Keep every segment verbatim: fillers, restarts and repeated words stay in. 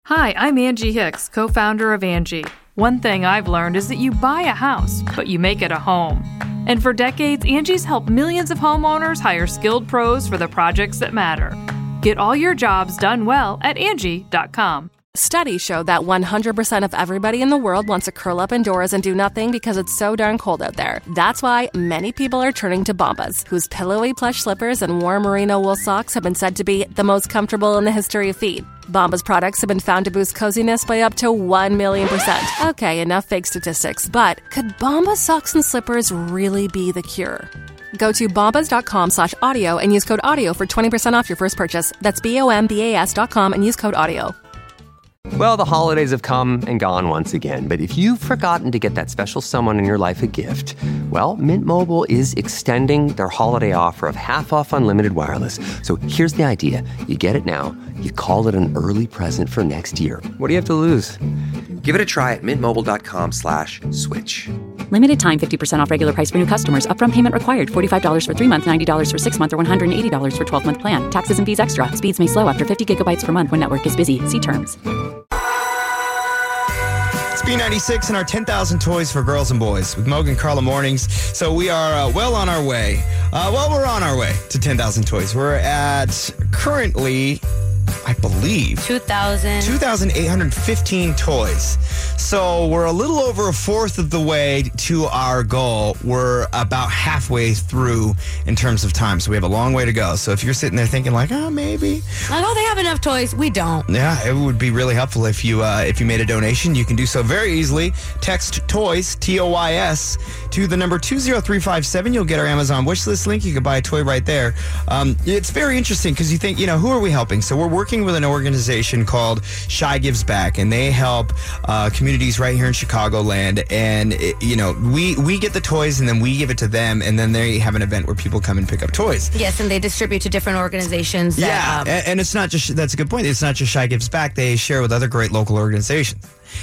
Hi, I'm Angie Hicks, co-founder of Angie. One thing I've learned is that you buy a house, but you make it a home. And for decades, Angie's helped millions of homeowners hire skilled pros for the projects that matter. Get all your jobs done well at Angie dot com. Studies show that one hundred percent of everybody in the world wants to curl up indoors and do nothing because it's so darn cold out there. That's why many people are turning to Bombas, whose pillowy plush slippers and warm merino wool socks have been said to be the most comfortable in the history of feet. Bombas products have been found to boost coziness by up to one million percent. Okay, enough fake statistics, but could Bombas socks and slippers really be the cure? Go to bombas.com slash audio and use code audio for twenty percent off your first purchase. That's B O M B A S dot com and use code audio. Well, the holidays have come and gone once again, but if you've forgotten to get that special someone in your life a gift, well, Mint Mobile is extending their holiday offer of half off unlimited wireless. So here's the idea. You get it now, you call it an early present for next year. What do you have to lose? Give it a try at mintmobile.com slash switch. Limited time fifty percent off regular price for new customers. Upfront payment required. forty-five dollars for three months, ninety dollars for six months, or one hundred eighty dollars for twelve-month plan. Taxes and fees extra. Speeds may slow after fifty gigabytes per month when network is busy. See terms. It's B ninety-six and our ten thousand Toys for Girls and Boys with Mogan Carla Mornings. So we are uh, well on our way. Uh, well, we're on our way to ten thousand toys. We're at currently, I believe, two thousand. two thousand eight hundred fifteen toys. So we're a little over a fourth of the way to our goal. We're about halfway through in terms of time. So we have a long way to go. So if you're sitting there thinking like, oh, maybe. Like, oh, they have enough toys. We don't. Yeah, it would be really helpful if you uh, if you made a donation. You can do so very easily. Text TOYS, T O Y S, to the number two zero three five seven. You'll get our Amazon wishlist link. You can buy a toy right there. Um, it's very interesting because you think, you know, who are we helping? So we're working with an organization called Shy Gives Back, and they help uh, communities right here in Chicagoland. And, it, you know, we, we get the toys and then we give it to them, and then they have an event where people come and pick up toys. Yes, and they distribute to different organizations. That, yeah, um, and, and it's not just, that's a good point. It's not just Shy Gives Back. They share with other great local organizations.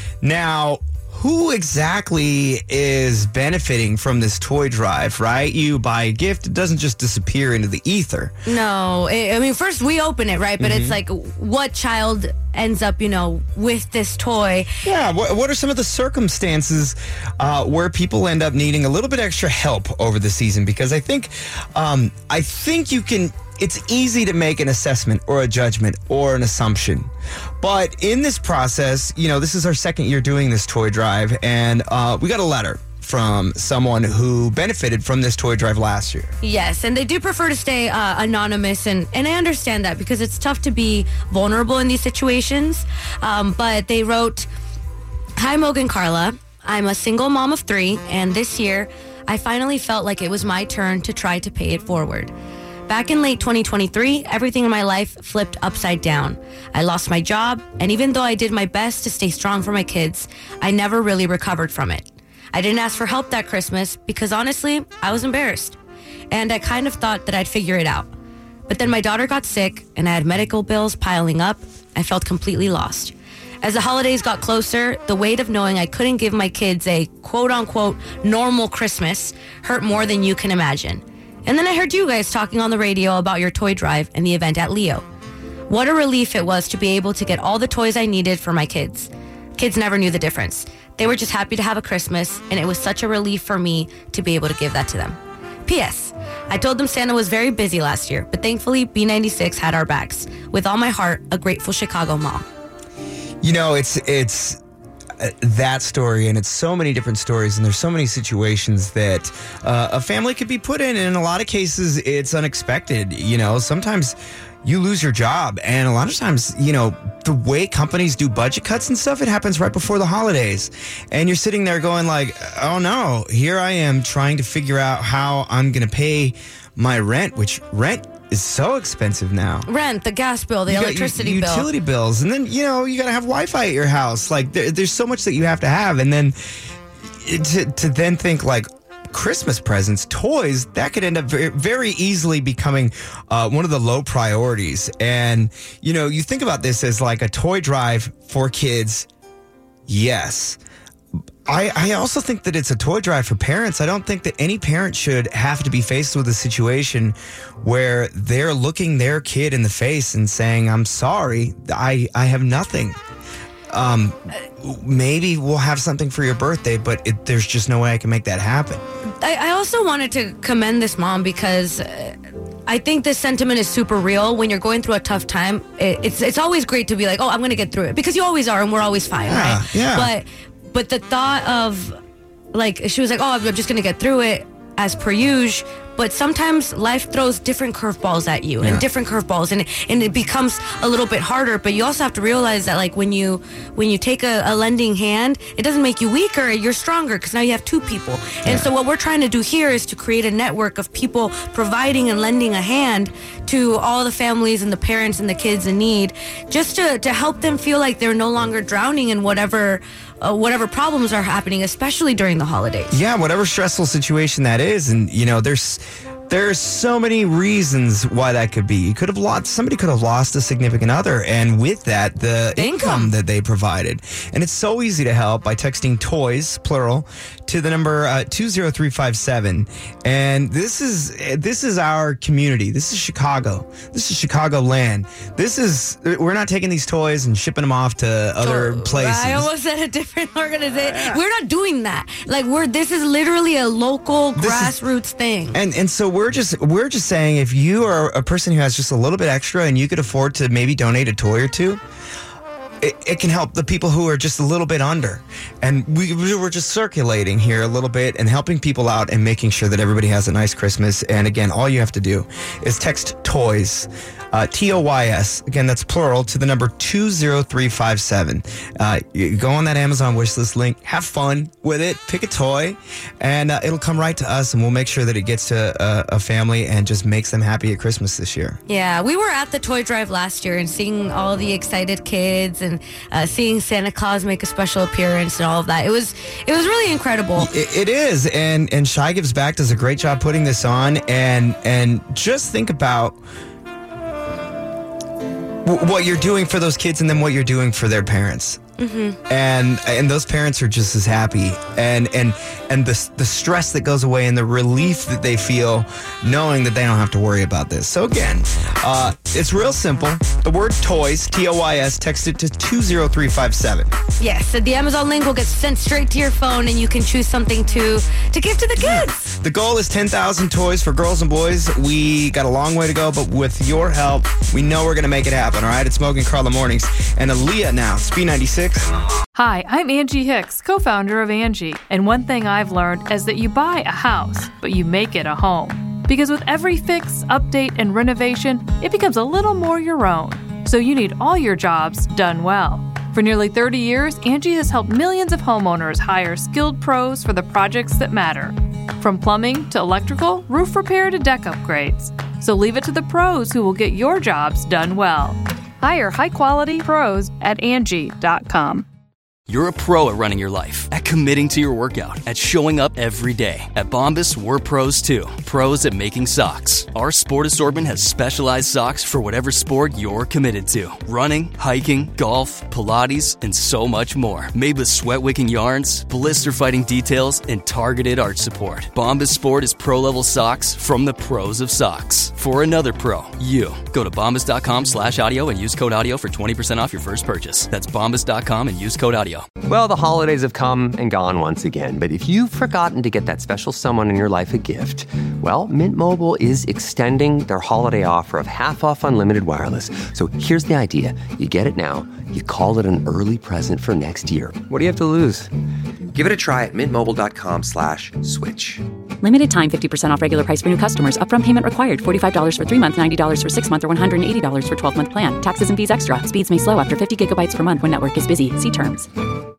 Now, who exactly is benefiting from this toy drive, right? You buy a gift, it doesn't just disappear into the ether. No, I mean, first we open it, right? But mm-hmm. It's like, what child ends up, you know, with this toy? Yeah, what, what are some of the circumstances uh, where people end up needing a little bit extra help over the season? Because I think, um, I think you can... It's easy to make an assessment or a judgment or an assumption. But in this process, you know, this is our second year doing this toy drive, and uh, we got a letter from someone who benefited from this toy drive last year. Yes, and they do prefer to stay uh, anonymous, and, and I understand that because it's tough to be vulnerable in these situations. Um, but they wrote, "Hi, Mogan Carla. I'm a single mom of three, and this year I finally felt like it was my turn to try to pay it forward. Back in late twenty twenty-three, everything in my life flipped upside down. I lost my job, and even though I did my best to stay strong for my kids, I never really recovered from it. I didn't ask for help that Christmas because honestly, I was embarrassed. And I kind of thought that I'd figure it out. But then my daughter got sick, and I had medical bills piling up. I felt completely lost. As the holidays got closer, the weight of knowing I couldn't give my kids a quote-unquote normal Christmas hurt more than you can imagine. And then I heard you guys talking on the radio about your toy drive and the event at Leo. What a relief it was to be able to get all the toys I needed for my kids. Kids never knew the difference. They were just happy to have a Christmas, and it was such a relief for me to be able to give that to them. P S. I told them Santa was very busy last year, but thankfully B ninety-six had our backs. With all my heart, a grateful Chicago mom." You know, it's it's uh, that story, and it's so many different stories, and there's so many situations that uh, a family could be put in, and in a lot of cases, it's unexpected. You know, sometimes you lose your job, and a lot of times, you know, the way companies do budget cuts and stuff, it happens right before the holidays, and you're sitting there going like, oh no, here I am trying to figure out how I'm going to pay my rent, which rent is so expensive now. Rent, the gas bill, the you electricity your, bill. Utility bills. And then, you know, you got to have Wi-Fi at your house. Like, there, there's so much that you have to have. And then to, to then think, like, Christmas presents, toys, that could end up very, very easily becoming uh, one of the low priorities. And, you know, you think about this as like a toy drive for kids. Yes. I, I also think that it's a toy drive for parents. I don't think that any parent should have to be faced with a situation where they're looking their kid in the face and saying, I'm sorry, I, I have nothing. um, maybe we'll have something for your birthday, but it, there's just no way I can make that happen. I, I also wanted to commend this mom because uh, I think this sentiment is super real. When you're going through a tough time, it, it's it's always great to be like, oh, I'm going to get through it, because you always are, and we're always fine, Yeah, right? yeah. But but the thought of, like, she was like, oh, I'm just going to get through it as per usual. But sometimes life throws different curveballs at you, Yeah. and different curveballs, and and it becomes a little bit harder. But you also have to realize that, like, when you when you take a, a lending hand, it doesn't make you weaker. You're stronger, because now you have two people. And so what we're trying to do here is to create a network of people providing and lending a hand to all the families and the parents and the kids in need, just to to help them feel like they're no longer drowning in whatever uh, whatever problems are happening, especially during the holidays. Yeah, whatever stressful situation that is. And, you know, there's there's so many reasons why that could be. You could have lost, somebody could have lost a significant other, and with that, the The income. income. that they provided. And it's so easy to help by texting TOYS, plural, to the number uh, two zero three five seven. And this is this is our community. This is Chicago. This is Chicago land. This is, we're not taking these toys and shipping them off to other Oh, places. I almost said a different organization. We're not doing that. Like, we're this is literally a local This is- grassroots thing. And and so we're just we're just saying, if you are a person who has just a little bit extra and you could afford to maybe donate a toy or two, it, it can help the people who are just a little bit under. And we we're just circulating here a little bit and helping people out and making sure that everybody has a nice Christmas. And again, all you have to do is text TOYS, uh, T O Y S. Again, that's plural, to the number two zero three five seven. Uh, you go on that Amazon wishlist link, have fun with it, pick a toy, and uh, it'll come right to us, and we'll make sure that it gets to a, a family and just makes them happy at Christmas this year. Yeah, we were at the toy drive last year and seeing all the excited kids and uh, seeing Santa Claus make a special appearance and all of that. It was it was really incredible. It, it is, and and Shy Gives Back does a great job putting this on, and and just think about w- what you're doing for those kids, and then what you're doing for their parents. Mm-hmm. And and those parents are just as happy, and and and the the stress that goes away, and the relief that they feel knowing that they don't have to worry about this. So again, uh, it's real simple. The word TOYS, T O Y S, text it to two zero three five seven. Yes, so the Amazon link will get sent straight to your phone, and you can choose something to to give to the kids. The goal is ten thousand toys for girls and boys. We got a long way to go, but with your help, we know we're going to make it happen, all right? It's Smoking Carla Mornings. And Aaliyah now, Speed ninety-six. Hi, I'm Angie Hicks, co-founder of Angie, and one thing I've learned is that you buy a house, but you make it a home. Because with every fix, update, and renovation, it becomes a little more your own. So you need all your jobs done well. For nearly thirty years, Angie has helped millions of homeowners hire skilled pros for the projects that matter. From plumbing to electrical, roof repair to deck upgrades. So leave it to the pros who will get your jobs done well. Hire high-quality pros at Angie dot com. You're a pro at running your life, at committing to your workout, at showing up every day. At Bombas, we're pros too. Pros at making socks. Our sport assortment has specialized socks for whatever sport you're committed to. Running, hiking, golf, Pilates, and so much more. Made with sweat-wicking yarns, blister-fighting details, and targeted arch support. Bombas Sport is pro-level socks from the pros of socks. For another pro, you. Go to bombas.com slash audio and use code audio for twenty percent off your first purchase. That's bombas dot com and use code audio. Well, the holidays have come and gone once again, but if you've forgotten to get that special someone in your life a gift, well, Mint Mobile is extending their holiday offer of half off unlimited wireless. So here's the idea. You get it now, you call it an early present for next year. What do you have to lose? Give it a try at mintmobile.com slash switch. Limited time fifty percent off regular price for new customers. Upfront payment required. forty-five dollars for three months, ninety dollars for six months, or one hundred eighty dollars for twelve month plan. Taxes and fees extra. Speeds may slow after fifty gigabytes per month when network is busy. See terms.